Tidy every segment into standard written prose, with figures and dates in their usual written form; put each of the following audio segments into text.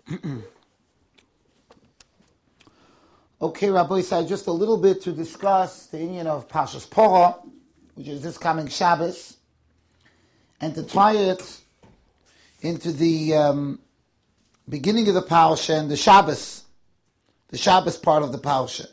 Okay, Rabbi Isai, just a little bit to discuss the union of Parshas Porah, which is this coming Shabbos, and to tie it into the beginning of the Parasha and the Shabbos part of the Parasha.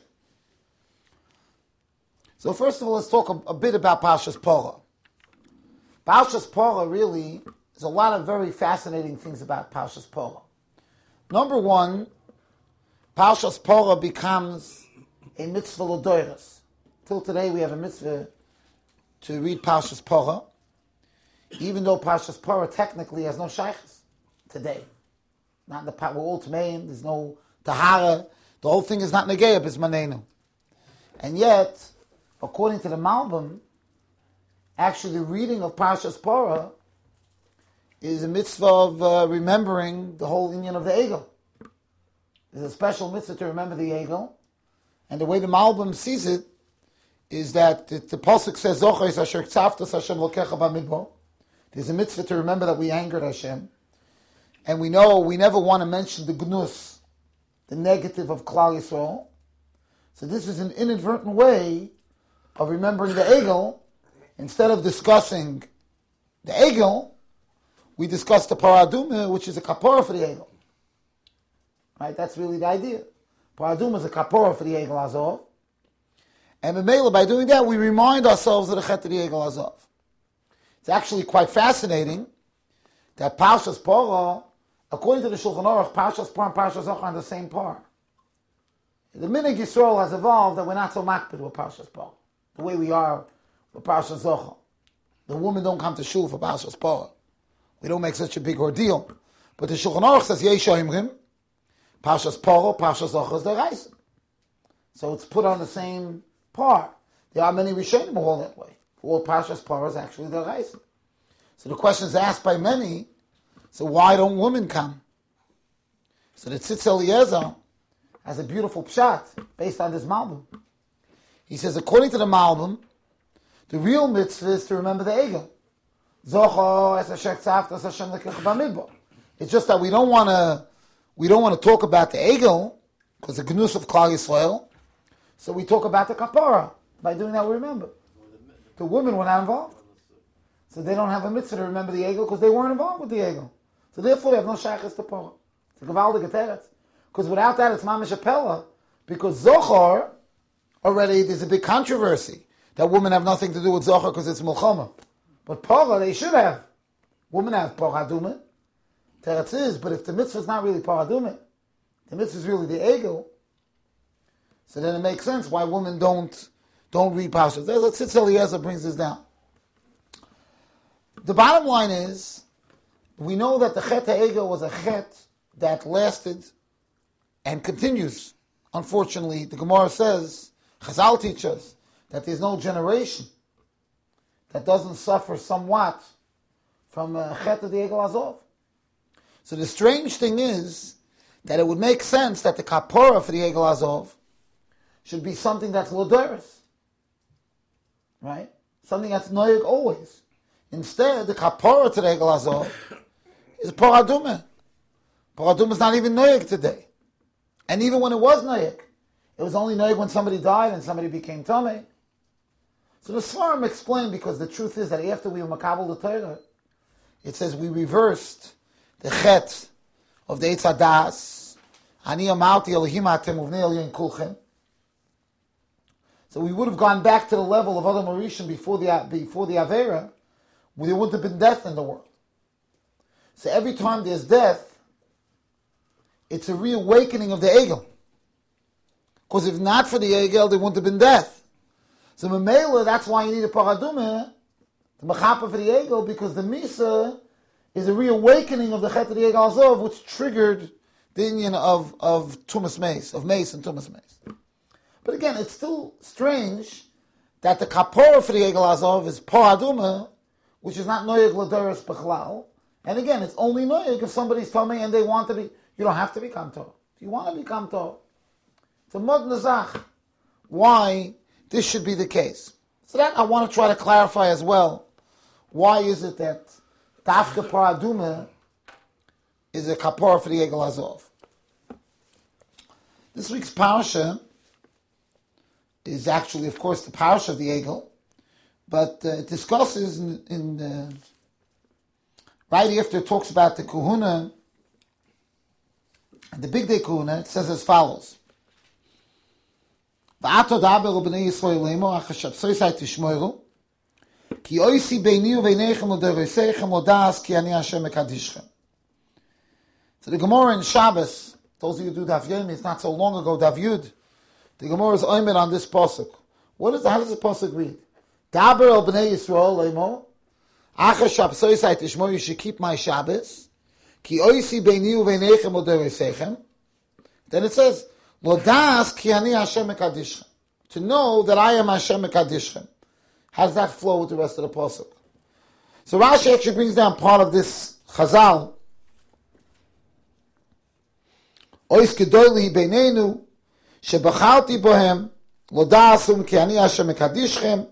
So first of all, let's talk a bit about Parshas Porah. Parshas Porah really, there's a lot of very fascinating things about Parshas Porah. Number one, Parshas Porah becomes a mitzvah l'doros. Till today we have a mitzvah to read Parshas Porah, even though Parshas Porah technically has no shaychus today. Not in the we're all tmeim, there's no tahara, the whole thing is not negeya b'zmanenu. And yet, according to the Malbim, actually the reading of Parshas Porah is a mitzvah of remembering the whole inyan of the Egel. There's a special mitzvah to remember the Egel, and the way the Malbim sees it is that the pasuk says, "Zocher is asher tzavtas Hashem lokecha b'midbar." There's a mitzvah to remember that we angered Hashem, and we know we never want to mention the gnus, the negative of Klal Yisrael. So this is an inadvertent way of remembering the Egel. Instead of discussing the Egel, we discuss the Parah Adumah, which is a kapora for the Egel. Right? That's really the idea. Parah Adumah is a kapora for the Egel Azov. And by doing that, we remind ourselves of the Chet of the Egel Azov. It's actually quite fascinating that Parshas Porah, according to the Shulchan Aruch, Parshas Porah and Parshas Zohar are the same par. The Minhag Yisrael has evolved that we're not so makpid with Parshas Porah, the way we are with Parshas Zohar. The women don't come to shul for Parshas Porah. We don't make such a big ordeal. But the Shulchan Aruch says, Yesh Oimrim, Parshas Porah, Parshas Zohar is the Reisen. So it's put on the same par. There are many Rishonim who hold that way. All Parshas Porah is actually the Reisen. So the question is asked by many, so why don't women come? So the Tzitz Eliezer has a beautiful pshat based on this Malbim. He says, according to the Malbim, the real mitzvah is to remember the Egel. Zochor es asher tzavtas Hashem lekecha b'midbar. It's just that we don't want to talk about the Egel because the gnus of Klal Yisrael. So we talk about the kapara. By doing that, we remember. The women were not involved, so they don't have a mitzvah to remember the Egel because they weren't involved with the Egel. So therefore, they have no shaychus to Porah. It's a gewaldige teretz. Because without that, it's mamish apella. Because Zochar, already there's a big controversy that women have nothing to do with Zochar because it's Mulchama. But Porah, they should have. Women have Parah Adumah. Teretz is, but if the mitzvah is not really Parah Adumah, the mitzvah is really the Egel, so then it makes sense why women don't read Parshas. Tzitz Eliezer brings this down. The bottom line is, we know that the Chet HaEgel was a Chet that lasted and continues. Unfortunately, the Gemara says, Chazal teaches, that there's no generation that doesn't suffer somewhat from Chet of the Egel Azov. So the strange thing is that it would make sense that the kapora for the Egel Azov should be something that's loderis, right? Something that's noyeg always. Instead, the kapora to the Egel Azov is Parah Adumah. Parah Adumah is not even noyeg today. And even when it was noyeg, it was only noyeg when somebody died and somebody became tamei. So the Svarim explained, because the truth is that after we were makabel the Torah, it says we reversed the chet of the Eitz Hadas. Ani amarti Elohim atem uvnei elyon kulchem. So we would have gone back to the level of Adam Rishon before the Avera, where there wouldn't have been death in the world. So every time there's death, it's a reawakening of the Egel. Because if not for the Egel, there wouldn't have been death. So Memela, that's why you need a Parah Adumah, the Mechapa for the Egel, because the Misa is a reawakening of the Chet of the Egel Azov, which triggered the union of Tumas Mace, of Mace and Tumas Mace. But again, it's still strange that the Kapora for the Egel Azov is Parah Adumah, which is not Noyeg L'Doros B'chlal. And again, it's only Noyeg if somebody's telling me and they want to be. You don't have to become Torah. If you want to become Torah, it's a Mod Nazach. Why this should be the case. So that I want to try to clarify as well. Why is it that Tafka Parah Adumah is a kapor for the Egel Azov. This week's parsha is actually, of course, the parsha of the Egel, but it discusses right after it talks about the Kahuna, and the Big Day Kahuna, it says as follows. V'ato daber u'bnei Yisrael lemo, achashab soisai tishmoiru, ki oisi beini u'beinechem u'deroiseichem u'das ki ani Hashem mekadishchem. So the Gemara in Shabbos, those of you who do Daf Yomi, it's not so long ago, Daf Yud, the Gemara is oimed on this pasuk. How does the pasuk read? Daber el bnei Yisrael lemo, achashab soisai tishmoiru, you should keep my Shabbos, ki oisi beini u'beinechem u'deroiseichem. Then it says, Lodas ki ani Hashem mekadishchem. To know that I am Hashem mekadishchem. How does that flow with the rest of the pasuk? So Rashi actually brings down part of this Chazal. Ois gedoli beinenu shebachalti bohem lodasum ki ani Hashem mekadishchem.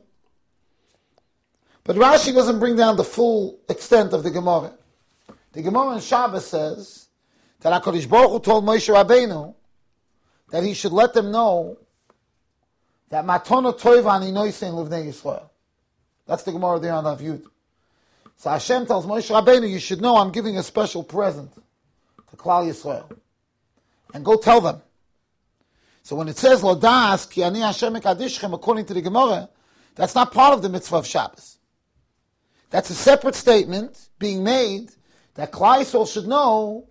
But Rashi doesn't bring down the full extent of the Gemara. The Gemara in Shabbos says that HaKadosh Baruch Hu told Moshe Rabbeinu that he should let them know that matona toiva ani noisein livnei Yisrael. That's the Gemara there on Daf Yud. So Hashem tells Moshe Rabbeinu, you should know I'm giving a special present to Klal Yisrael. And go tell them. So when it says Lodas ki ani Hashem mekadishchem, according to the Gemara, that's not part of the mitzvah of Shabbos. That's a separate statement being made that Klal Yisrael should know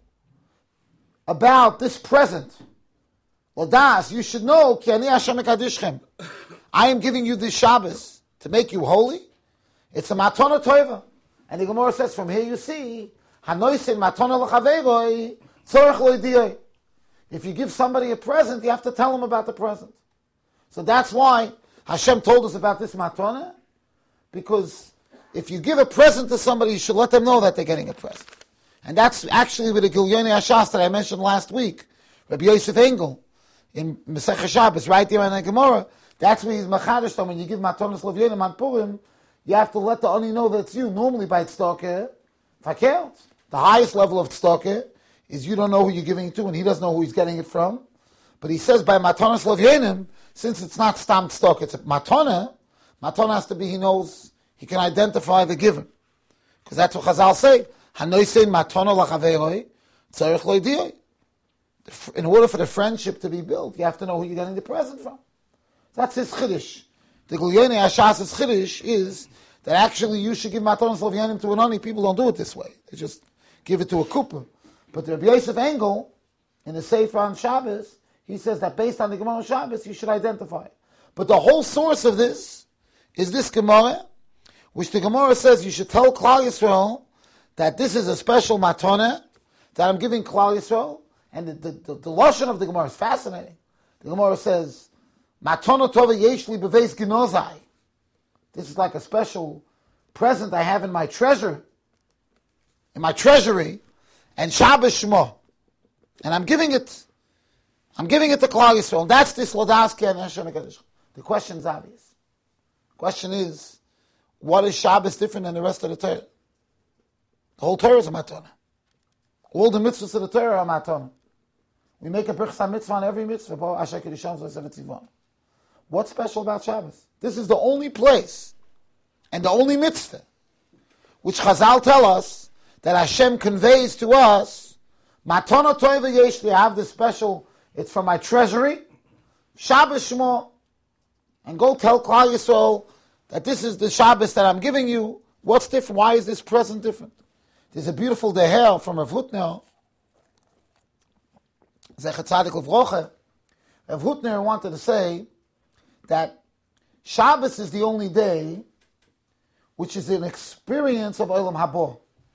about this present. Lodas, you should know, ki ani Hashem mekadishchem. I am giving you this Shabbos to make you holy. It's a matona toiva. And the Gemara says, from here you see, hanoisin matona l'chaveiroi, tzorech lo'idiyoi. If you give somebody a present, you have to tell them about the present. So that's why Hashem told us about this matona, because if you give a present to somebody, you should let them know that they're getting a present. And that's actually with the Gilyonei Hashas that I mentioned last week, Rabbi Yosef Engel, in Masechah Shabbos, right there in the Gemara. That's where he's machadish them. When you give matonas l'vyonim on Purim, you have to let the ani know that it's you. Normally by tzedakah, fakelt, the highest level of tzedakah is you don't know who you're giving it to, and he doesn't know who he's getting it from. But he says by matonas l'vyonim, since it's not stam tzedakah, it's a matona. Matona has to be, he knows, he can identify the giver, because that's what Chazal say. Hanoisein matona l'chaveiroi, tzarech lo'idiyoi. In order for the friendship to be built, you have to know who you're getting the present from. That's his chiddush. The Gilyonei Hashas' chiddush is that actually you should give matonos l'vyonim to an ani. People don't do it this way. They just give it to a kuppah. But the Rabbi Yosef Engel, in the Sefer on Shabbos, he says that based on the Gemara on Shabbos, you should identify it. But the whole source of this is this Gemara, which the Gemara says you should tell Klal Yisrael that this is a special matona that I'm giving Klal Yisrael. And the lashon of the Gemara is fascinating. The Gemara says, "Matona tova yeshli beveis genozai." This is like a special present I have in my treasury, and Shabbos Shmo, and I'm giving it to Klal Yisrael. That's this Lodas ki ani Hashem mekadishchem. The question is obvious. The question is, what is Shabbos different than the rest of the Torah? The whole Torah is a matona. All the mitzvahs of the Torah are matona. We make a Birchas mitzvah on every mitzvah. What's special about Shabbos? This is the only place and the only mitzvah which Chazal tell us that Hashem conveys to us, Matona Toiva Yeshli, I have this special, it's from my treasury, Shabbos Shmo, and go tell Klal Yisrael that this is the Shabbos that I'm giving you. What's different? Why is this present different? There's a beautiful deher from Rav Hutner, Zecher Tzadik Uvrocha. Rav Hutner wanted to say that Shabbos is the only day which is an experience of Olam Haba.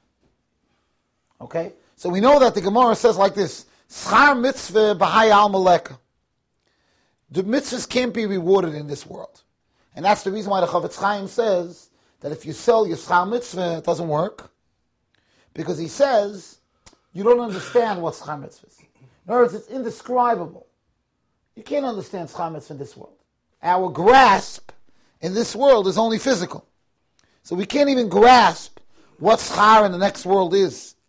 Okay? So we know that the Gemara says like this, Schar mitzvah b'hai al maleka. The mitzvahs can't be rewarded in this world. And that's the reason why the Chavetz Chaim says that if you sell your schar mitzvah, it doesn't work. Because he says, you don't understand what schar mitzvah is. In other words, it's indescribable. You can't understand schar mitzvah in this world. Our grasp in this world is only physical. So we can't even grasp what schar in the next world is.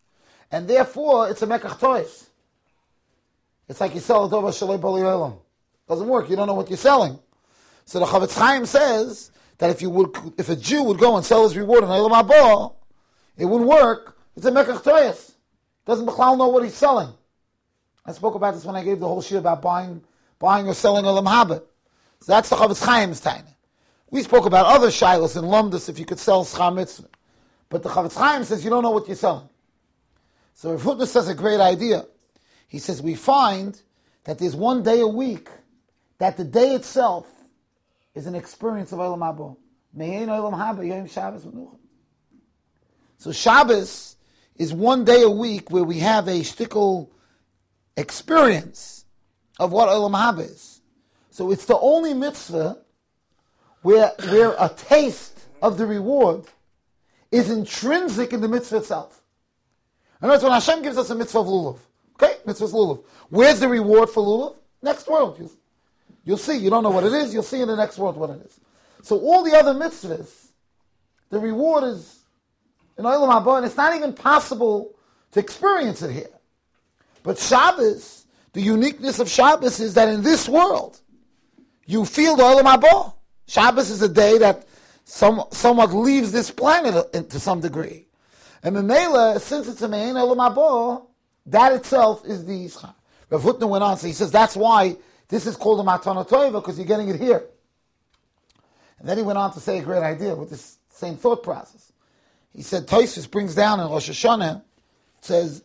And therefore, it's a mekach tois. It's like you sell a dova shalei bali olam. Doesn't work. You don't know what you're selling. So the Chavetz Chaim says that if a Jew would go and sell his reward in Olam Haba, it wouldn't work. It's a mekach tois. Doesn't Bechlal know what he's selling. I spoke about this when I gave the whole shir about buying or selling Olam Haba. So that's the Chavetz Chaim's taina. We spoke about other shilos in Lumdus if you could sell schar mitzvah. But the Chavetz Chaim says you don't know what you're selling. So Rav Hutner says a great idea. He says we find that there's one day a week that the day itself is an experience of Olam Haba. Me'ein Olam Haba Yom Shabbos Menucha. So Shabbos is one day a week where we have a shtickle experience of what Olam Haba is. So it's the only mitzvah where a taste of the reward is intrinsic in the mitzvah itself. In other words, when Hashem gives us a mitzvah of lulav, okay, mitzvah lulav, where's the reward for lulav? Next world. You'll see. You don't know what it is. You'll see in the next world what it is. So all the other mitzvahs, the reward is in Olam Haba, and it's not even possible to experience it here. But Shabbos, the uniqueness of Shabbos is that in this world, you feel the Olam Haba. Shabbos is a day that somewhat leaves this planet to some degree. And Memela, since it's a Me'ein Olam Haba, that itself is the Yitzchak. Rav Hutner went on, so he says that's why this is called a Matana Tova, because you're getting it here. And then he went on to say a great idea with this same thought process. He said, Tosfos brings down in Rosh Hashanah, says,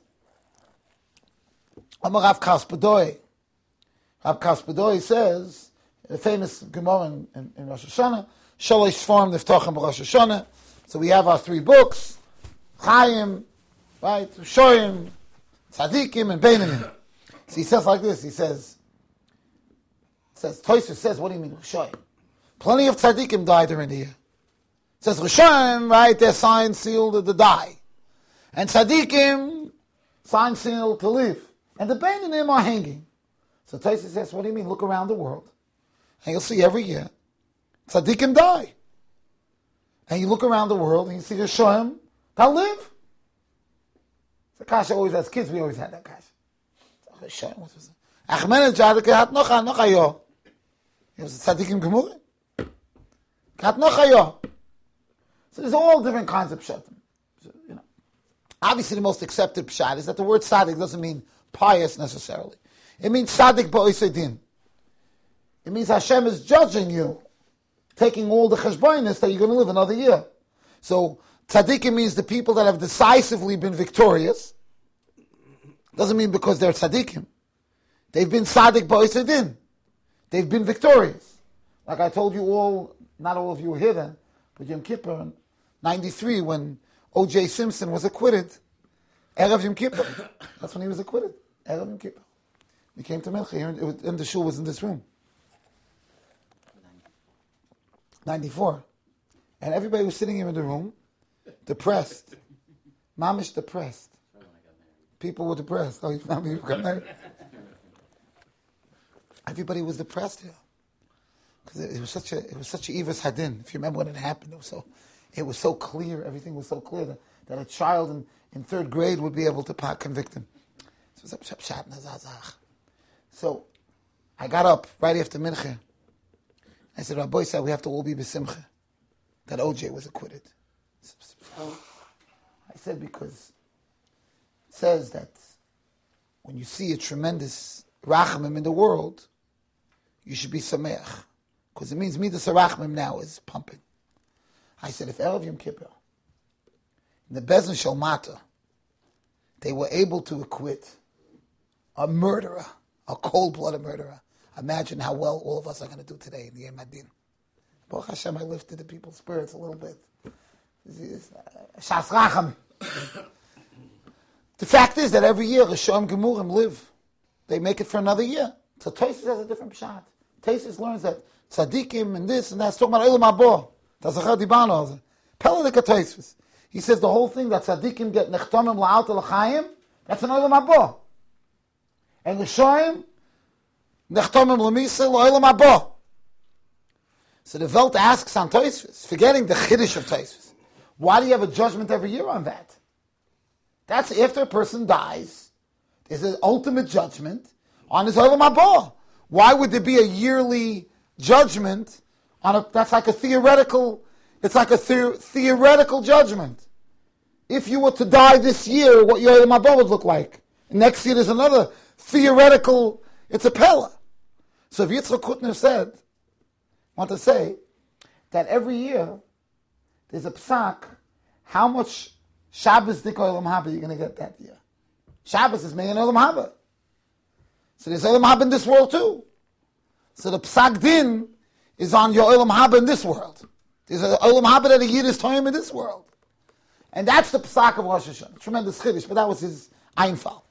Amar Rav Kaspadoi. Rav Kaspadoi says, the famous Gemara in Rosh Hashanah, Shalosh Sfarim Niftachim Rosh Hashanah. So we have our three books, Chaim, right, Shoyim, Tzadikim, and Beinanim. So he says like this, Tosfos says, what do you mean, Shoyim? Plenty of Tzadikim died during the year. It says, Rishonim, right, they're signed, sealed to die. And Tzadikim, signed, sealed to live. And the Beinanim are hanging. So Tosfos says, what do you mean? Look around the world. And you'll see every year, tzaddikim die. And you look around the world and you see Rishonim that live. The kasha always, as kids, we always had that kasha. Rishonim, what was it? Achmened hat noch ayo. It was tzaddikim gemurim. Hat noch ayo. So there's all different kinds of pshatim. So, obviously the most accepted pshat is that the word tzaddik doesn't mean pious necessarily. It means tzaddik ba'osei din. It means Hashem is judging you, taking all the cheshbonis that you're going to live another year. So tzaddikim means the people that have decisively been victorious. Doesn't mean because they're tzaddikim. They've been tzaddik ba'osei din. They've been victorious. Like I told you all, not all of you were here then, but Yom Kippur in 93 when O.J. Simpson was acquitted. Erev Yom Kippur. That's when he was acquitted. Erev Yom Kippur. He came to Mincha, and the shul was in this room. 94. And everybody was sitting here in the room, depressed. Mamish depressed. People were depressed. Oh, you got married? Everybody was depressed here. Because it was such a Ivas Hadin. If you remember when it happened, it was so clear, everything was so clear that a child in third grade would be able to convict him. So I got up right after Mincha. I said, Rabbi said we have to all be besimcha that OJ was acquitted. I said because it says that when you see a tremendous rachamim in the world, you should be sameach. Because it means midas rachamim now is pumping. I said, if Erev Yom Kippur, in the Beis Din Shel Mata, they were able to acquit a murderer, a cold-blooded murderer, imagine how well all of us are going to do today in the Yom Hadin. Baruch Hashem, I lifted the people's spirits a little bit. Shas Racham. The fact is that every year, Rishonim Gemurim live. They make it for another year. So Tosfos has a different pshat. Tosfos learns that tzaddikim and this and that. It's talking about Olam Haba. That's a chadibano. Peladik Tosfos. He says the whole thing that tzaddikim get nechtomim la'alta l'chaim, that's an Olam Haba. And Rishonim nechtomim l'misa l'Olam Haba. So the Welt asks on Tosfos, forgetting the chiddush of Tosfos, why do you have a judgment every year on that? That's after a person dies. There's an ultimate judgment on his Olam Haba. Why would there be a yearly judgment that's like a theoretical, it's like a theoretical judgment. If you were to die this year, what your Olam Haba would look like. Next year there's another theoretical, it's a Pella. So if Yitzchak Kutner said, I want to say, that every year there's a psak, how much Shabbos Dik Olam Haba you're going to get that year. Shabbos is made in Olam Haba. So there's Olam Haba in this world too. So the psak din is on your Olam Haba in this world. There's an Olam Haba that a year is time in this world. And that's the psak of Rosh Hashanah. Tremendous chiddush, but that was his Einfall.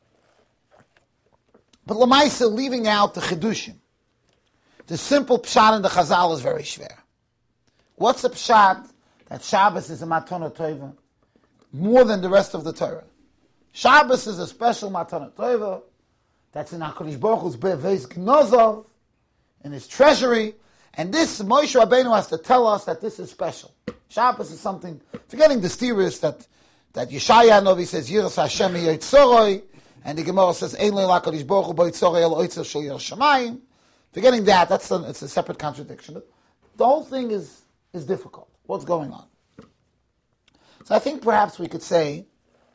But Lamaisa, leaving out the chidushim, the simple pshat in the Chazal is very schwer. What's the pshat that Shabbos is a matana tova more than the rest of the Torah? Shabbos is a special matana tova that's in HaKadosh Baruch Hu's beveis gnozov, in his treasury, and this Moshe Rabbeinu has to tell us that this is special. Shabbos is something, forgetting the steerers that Yeshaya Novi says, Yiras Hashem Yitzoroi, and the Gemara says, Ein Leil HaKadosh Baruch Hu B'Yitzoroi El Oitzer Shel Yerushalayim. Forgetting that, it's a separate contradiction. The whole thing is difficult. What's going on? So I think perhaps we could say,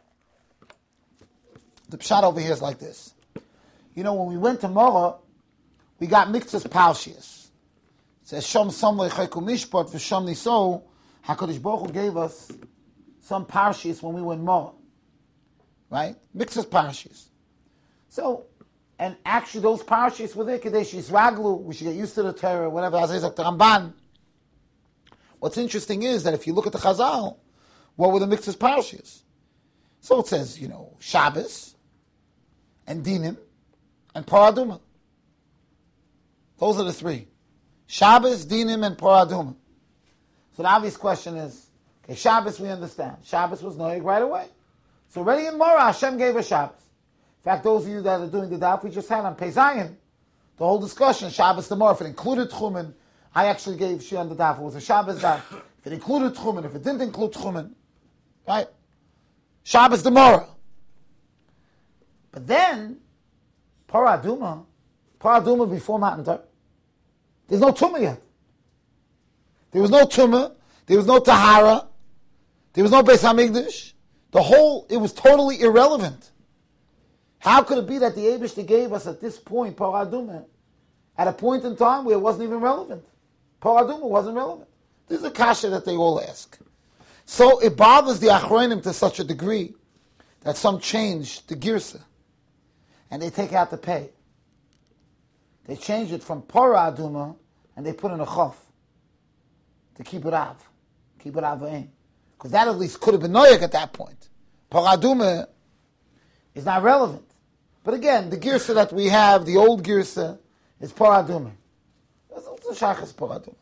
the pshat over here is like this. You know, when we went to Morah, we got Miktzas Parshias. It says, Shom Somlei Chayku Mishpat V'Shom Niso. HaKadosh Baruch Hu gave us some Parshias when we were in Morah. Right? Miktzas Parshias. So, and actually those Parshias were there, Kadesh Yisraglu, we should get used to the Torah, whatever, as the Ramban. What's interesting is that if you look at the Chazal, what were the Miktzas Parshias? So it says, you know, Shabbos, and Dinim, and Paraduma. Those are the three. Shabbos, Dinim, and Paraduma. So the obvious question is, okay, Shabbos we understand. Shabbos was noig right away. So already in Morah, Hashem gave us Shabbos. In fact, those of you that are doing the daf we just had on Pei Zayin, the whole discussion, Shabbos the Morah, if it included Tchumen, I actually gave Shir on the daf. It was a Shabbos daf. If it included Tchumen, if it didn't include Tchumen, right? Shabbos the Morah. But then, Paraduma before Matan Torah. There's no Tumah yet. There was no Tumah. There was no Tahara. There was no Beis HaMikdash. It was totally irrelevant. How could it be that the Eibishter gave us at this point, Paraduma, at a point in time where it wasn't even relevant? Paraduma wasn't relevant. This is a kasha that they all ask. So it bothers the Achronim to such a degree that some change the girsa and they take out the pay. They change it from Para Aduma and they put in a chof to keep it av in. Because that at least could have been noyak at that point. Para Aduma is not relevant. But again, the girsa that we have, the old girsa, is Para Aduma. That's also shachas Para Aduma.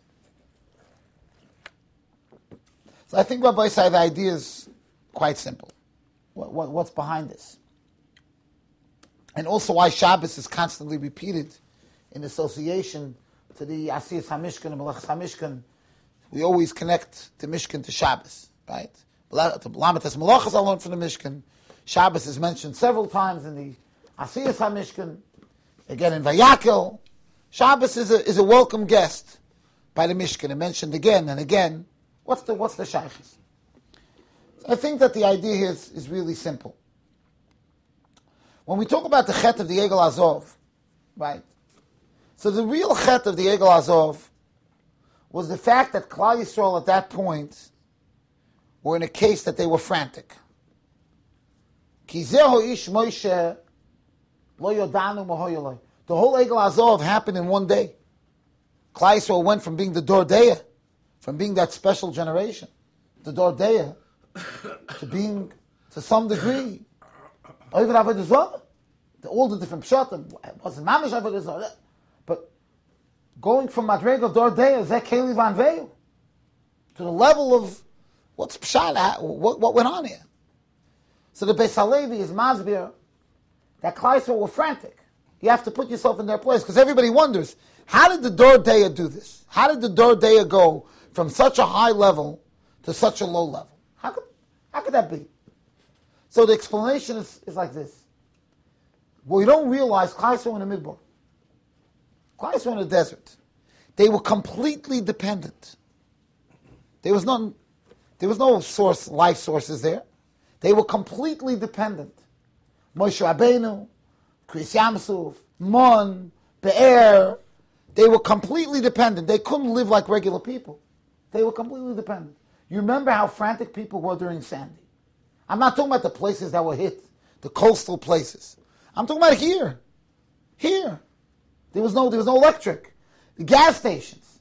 So I think Rabbi Isai, the idea is quite simple. What's behind this? And also why Shabbos is constantly repeated in association to the Asiyas HaMishkan and Melachas HaMishkan. We always connect the Mishkan to Shabbos, right? The Lamatas Melachas I learned from the Mishkan. Shabbos is mentioned several times in the Asiyas HaMishkan. Again in Vayakel. Shabbos is a welcome guest by the Mishkan and mentioned again and again. What's the shaykhis? So I think that the idea here is really simple. When we talk about the chet of the Egel Azov, right? So the real chet of the Egel Azov was the fact that Klal Yisrael at that point were in a case that they were frantic. Ki zehu ish Moshe lo yodanu mohoyoloi. The whole Egel Azov happened in one day. Klal Yisrael went from being the Dordeya, from being that special generation, the Dordeya, to being, to some degree, even Avodah Zarah, all the different pshatim, wasn't mamish Avodah Zarah, but going from Madreg of Dordeya, Zeh Keli Van Veil, to the level of what's pshat, what went on here. So the Beis Halevi is masbir that Klal Yisrael were frantic. You have to put yourself in their place because everybody wonders, how did the Dordeya do this? How did the Dordeya go from such a high level to such a low level? How could that be? So the explanation is like this. Well, you don't realize Klal Yisrael in the Midbar. Klal Yisrael in the desert. They were completely dependent. There was no source, life sources there. They were completely dependent. Moshe Rabbeinu, Kriyas Yamsuf, Mon, Be'er, they were completely dependent. They couldn't live like regular people. They were completely dependent. You remember how frantic people were during Sandy. I'm not talking about the places that were hit, the coastal places. I'm talking about here. Here. There was no electric. The gas stations.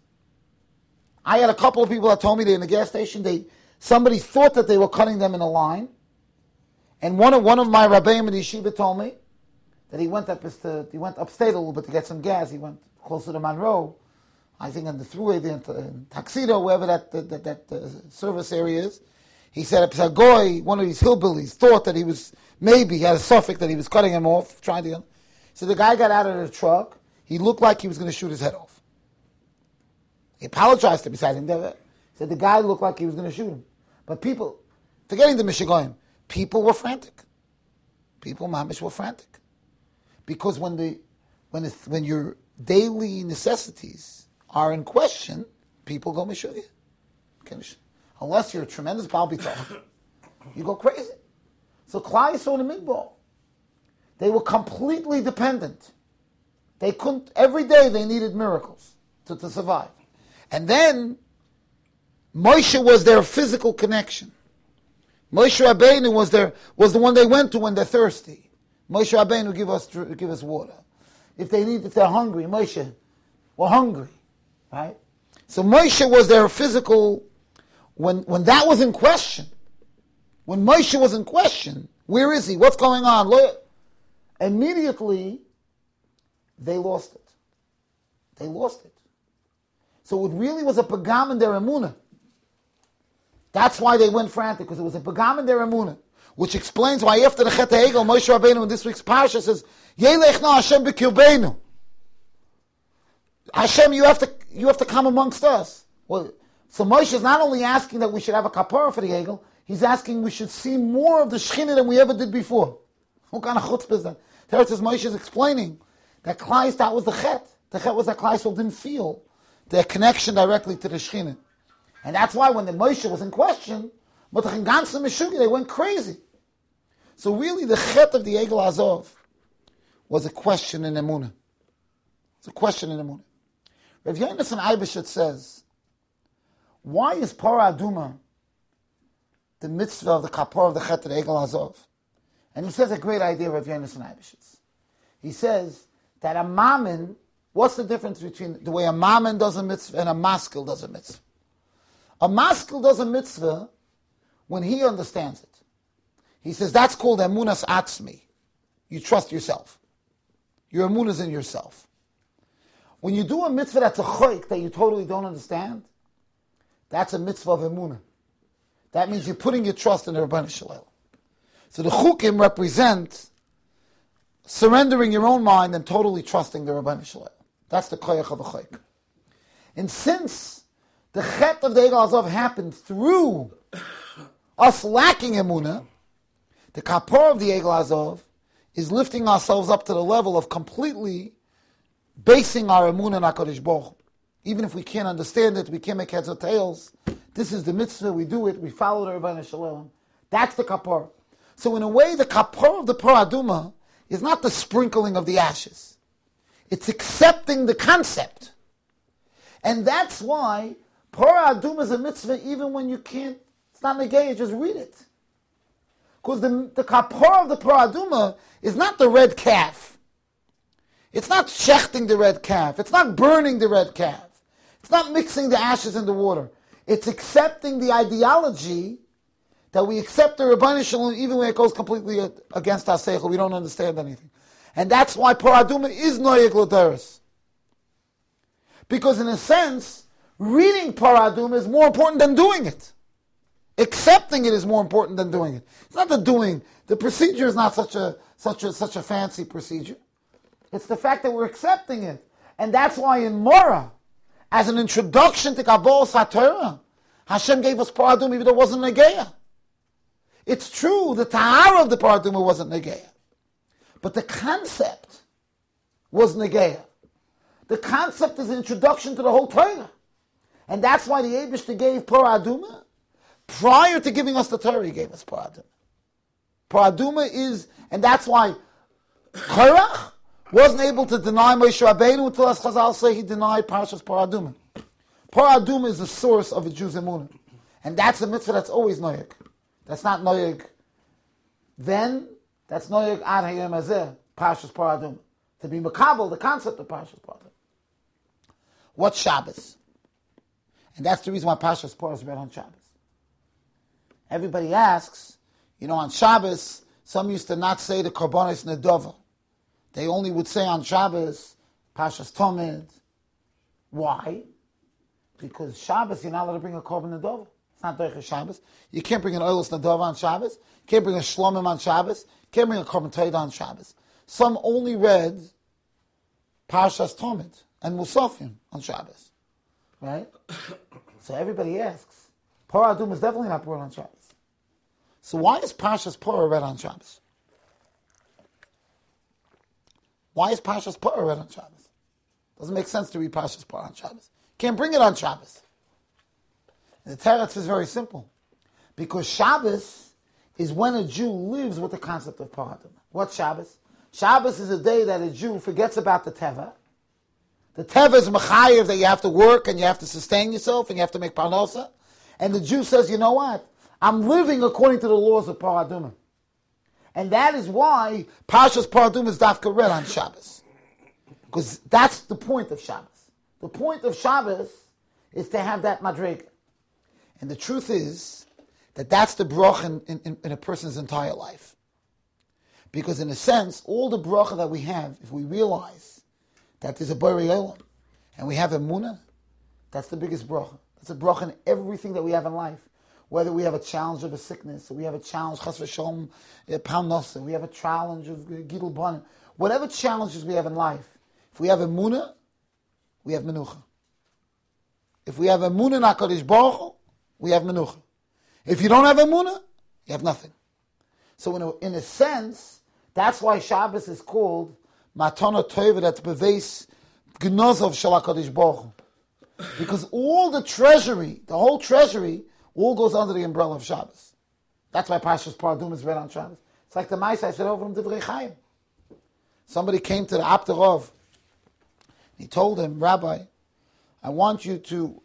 I had a couple of people that told me they're in the gas station. Somebody thought that they were cutting them in a line. And one of my rabbeim in the yeshiva told me that he went upstate a little bit to get some gas. He went closer to Monroe, I think on the thruway there in Tuxedo, wherever that service area is. He said a goy, one of these hillbillies, thought that he had a suffix that he was cutting him off, trying to. So the guy got out of the truck. He looked like he was going to shoot his head off. He apologized to him. He said the guy looked like he was going to shoot him. But people, forgetting the Mishigoyim, people were frantic. People, mamish, were frantic. Because when your daily necessities are in question, people go Mishuggah. Unless you're a tremendous Baal Bitoch, you go crazy. So Klal Yisrael in the Midbar, they were completely dependent. They couldn't, every day they needed miracles to survive. And then, Moshe was their physical connection. Moshe Rabbeinu was the one they went to when they're thirsty. Moshe Rabbeinu give us water. If they're hungry, Moshe, we're hungry, right? So Moshe was their physical. When that was in question, when Moshe was in question, where is he? What's going on? Immediately, they lost it. They lost it. So it really was a pagam in their emunah. That's why they went frantic, because it was a pagam in their emunah, which explains why after the Chet HaEgel, Moshe Rabbeinu in this week's parsha says, Yelech na Hashem b'kirbeinu. Hashem, you have to come amongst us. Well, so Moshe is not only asking that we should have a kapara for the Egel, he's asking we should see more of the Shekhinah than we ever did before. What kind of chutzpah is that? There says Moshe is explaining that Klal, that was the Chet. The Chet was that Klal Yisrael didn't feel their connection directly to the Shekhinah. And that's why when the Moshe was in question, they went crazy. So really the Chet of the Egel Azov was a question in Emunah. It's a question in Emunah. Rav Yonasan Eibeshit says, why is Parah Aduma the mitzvah of the kapor of the Chet of the Egel Azov? And he says a great idea, Rav Yonasan Eibeshit. He says that a mammon, what's the difference between the way a mammon does a mitzvah and a maskil does a mitzvah? A maskil does a mitzvah when he understands it. He says that's called emunas atzmi. You trust yourself. Your emunas in yourself. When you do a mitzvah that's a choik that you totally don't understand, that's a mitzvah of emunah. That means you're putting your trust in the Rebbeinu Shalom. So the chukim represent surrendering your own mind and totally trusting the Rebbeinu Shalom. That's the koyach of a choik. And since the chet of the Egel Azov happened through us lacking emunah, the kapor of the Egel Azov is lifting ourselves up to the level of completely basing our emunah on HaKadosh Baruch Hu. Even if we can't understand it, we can't make heads or tails. This is the mitzvah, we do it, we follow the Rebbeinu Shalom. That's the kapor. So in a way, the kapor of the Parah Aduma is not the sprinkling of the ashes. It's accepting the concept. And that's why Parah Aduma is a mitzvah even when you can't, it's not negay, just read it. Because the kapor of the Parah Aduma is not the red calf. It's not shechting the red calf. It's not burning the red calf. It's not mixing the ashes in the water. It's accepting the ideology that we accept the Rebbeinu Shalom even when it goes completely against our seichel. We don't understand anything. And that's why Parah Aduma is noyeg l'deres. Because in a sense, reading Parah Aduma is more important than doing it. Accepting it is more important than doing it. It's not the doing. The procedure is not such a fancy procedure. It's the fact that we're accepting it. And that's why in Morah, as an introduction to Kabbalah Satorah, Hashem gave us Parah Aduma even though it wasn't Negeah. It's true, the tahara of the paraduma wasn't negeya. But the concept was negeya. The concept is an introduction to the whole Torah. And that's why the Eibishter gave paraduma. Prior to giving us the Torah, he gave us paraduma. Paraduma is, and that's why Korach wasn't able to deny Moshe Rabbeinu until, as Chazal say, he denied Parshas Paraduma. Paraduma is the source of a Jew's emunah. And that's a mitzvah that's always noyeg. That's not noyeg then, that's noyeg ad hayom hazeh, Parshas Paraduma. To be makabel, the concept of Parshas Paraduma. What's Shabbos? And that's the reason why Parshas Paraduma is read on Shabbos. Everybody asks, on Shabbos, some used to not say the Korbanos Nedova. They only would say on Shabbos, Parshas Tomid. Why? Because Shabbos, you're not allowed to bring a Korban Nedova. It's not Deicha Shabbos. You can't bring an Oilos Nedova on Shabbos. You can't bring a Shlomim on Shabbos. You can't bring a Korban Toida on Shabbos. Some only read Parshas Tomid and Musafim on Shabbos. Right? So everybody asks, Paradum is definitely not brought on Shabbos. So why is Parshas Porah read on Shabbos? Why is Parshas Porah read on Shabbos? Doesn't make sense to read Parshas Porah on Shabbos. Can't bring it on Shabbos. And the teretz is very simple. Because Shabbos is when a Jew lives with the concept of Paradum. What's Shabbos? Shabbos is a day that a Jew forgets about the Teva. The Teva is Mechayev, that you have to work and you have to sustain yourself and you have to make parnosa. And the Jew says, you know what? I'm living according to the laws of Paraduma. And that is why Parshas Paraduma is dafka read on Shabbos. Because that's the point of Shabbos. The point of Shabbos is to have that madrega. And the truth is that that's the bracha in a person's entire life. Because in a sense, all the bracha that we have, if we realize that there's a Borei Olam, and we have emunah, that's the biggest bracha. That's a bracha in everything that we have in life. Whether we have a challenge of a sickness, or we have a challenge, chas v'shalom, parnasa, we have a challenge of gidul banim, whatever challenges we have in life, if we have emunah, we have menucha. If we have emunah in HaKadosh Baruch Hu, we have menucha. If you don't have emunah, you have nothing. So in a sense, that's why Shabbos is called Matana Tova, that beveis gnozov shel HaKadosh Baruch Hu. Because all the treasury, the whole treasury, all goes under the umbrella of Shabbos. That's why Parshas Paradum is read on Shabbos. It's like the Maisa I said over from Divrei Chaim. Somebody came to the Apterov. He told him, Rabbi, I want you to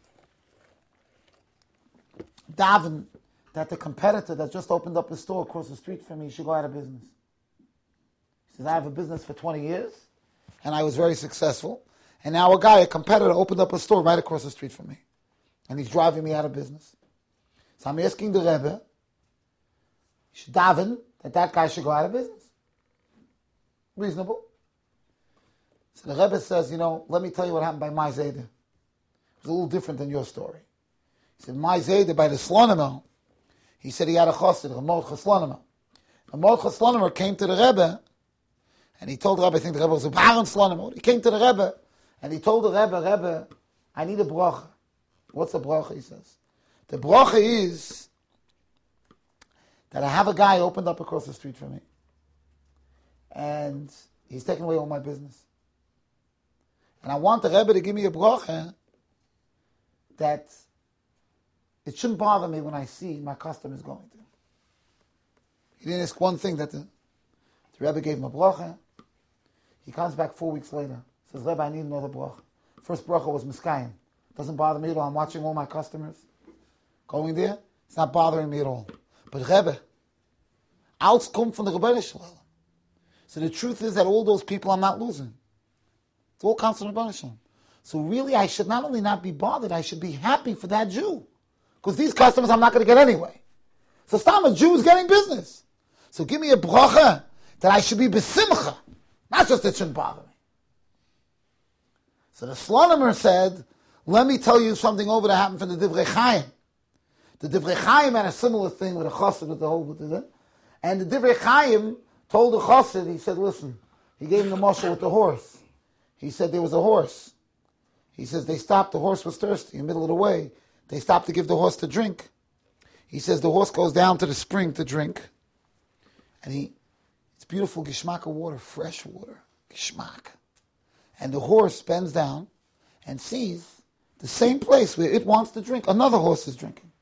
daven that the competitor that just opened up a store across the street from me should go out of business. He says, I have a business for 20 years, and I was very successful. And now a competitor, opened up a store right across the street from me. And he's driving me out of business. So I'm asking the Rebbe, should daven that guy should go out of business. Reasonable. So the Rebbe says, let me tell you what happened by Mai Zeder. It was a little different than your story. He said, Mai Zeder, by the Slonimel, he said he had a chassid, a Mordechai Slonimel. The Mordechai Slonimel came to the Rebbe, and he told the Rebbe, I think the Rebbe was a Baron Slonimel. He came to the Rebbe, and he told the Rebbe, I need a bracha. What's the bracha, he says? The bracha is that I have a guy opened up across the street from me. And he's taken away all my business. And I want the Rebbe to give me a bracha that it shouldn't bother me when I see my customers going to. He didn't ask one thing that the Rebbe gave him a bracha. He comes back 4 weeks later. Says, Rebbe, I need another bracha. First bracha was Miskayim. Doesn't bother me at all. I'm watching all my customers going there. It's not bothering me at all. But Rebbe, outs come from the Rebbeinu Shalom. So the truth is that all those people I'm not losing. It's all comes from the Rebbeinu Shalom. So really, I should not only not be bothered, I should be happy for that Jew. Because these customers I'm not going to get anyway. So Stam, a Jew is getting business. So give me a bracha that I should be besimcha. Not just it shouldn't bother me. So the Slonimer said, let me tell you something over that happened from the Divrei Chaim. The Divrei Chaim had a similar thing with a chassid with the whole, and the Divrei Chaim told the chassid, he said, listen, he gave him the mashal with the horse. He said there was a horse. He says they stopped, the horse was thirsty in the middle of the way. They stopped to give the horse to drink. He says the horse goes down to the spring to drink, and it's beautiful gishmak of water, fresh water, gishmak. And the horse bends down and sees the same place where it wants to drink. Another horse is drinking.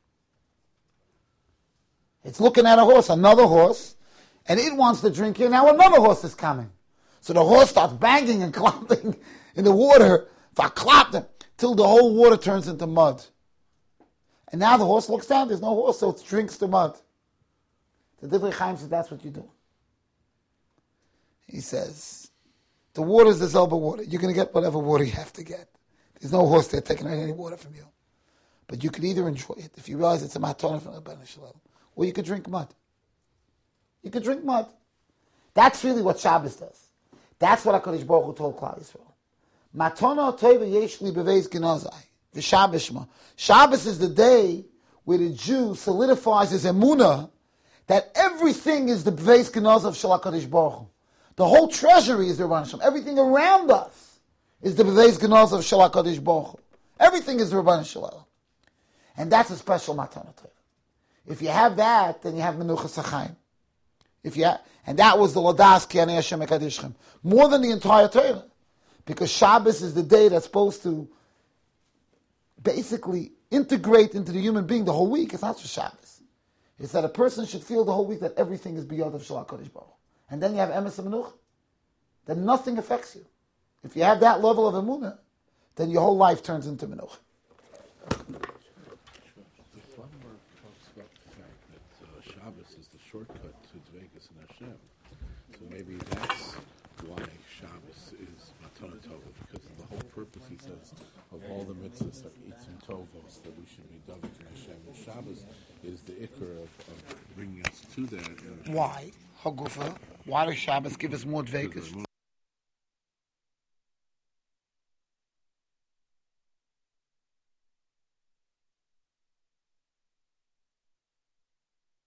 It's looking at a horse, another horse, and it wants to drink here. Now another horse is coming. So the horse starts banging and clopping in the water, till the whole water turns into mud. And now the horse looks down, there's no horse, so it drinks the mud. The Divrei Chaim says that's what you do. He says, the water is the Zelba water. You're going to get whatever water you have to get. There's no horse there taking any water from you. But you could either enjoy it, if you realize it's a matana from Rabbeinu Shalom, or you could drink mud. You could drink mud. That's really what Shabbos does. That's what HaKadosh Baruch Hu told Klal Yisrael. Matana tova yesh li beveis genazai. The Shabbos Shema. Shabbos is the day where the Jew solidifies his emunah that everything is the beveis genazai of Shel HaKadosh Baruch Hu. The whole treasury is the Rebbeinu Shalom. Everything around us is the beveis genazai of Shel HaKadosh Baruch Hu. Everything is the Rebbeinu Shalom. And that's a special matana tova. If you have that, then you have menuchas hachaim. And that was the Ladas Ki Ani Hashem Ekadishchem. More than the entire Torah. Because Shabbos is the day that's supposed to basically integrate into the human being the whole week. It's not just Shabbos. It's that a person should feel the whole week that everything is beyond of Shel HaKadosh Baruch Hu. And then you have Emes HaMenucha. Then nothing affects you. If you have that level of Emunah, then your whole life turns into Menucha. Shabbos is the shortcut to Dveikus and Hashem. So maybe that's why Shabbos is Matana Tova, because the whole purpose, he says, of all the mitzvahs are Itzim Tovos, that we should be Davik and Hashem. And Shabbos is the ikar of bringing us to that. Why? Hagufa? Why does Shabbos give us more Dveikus?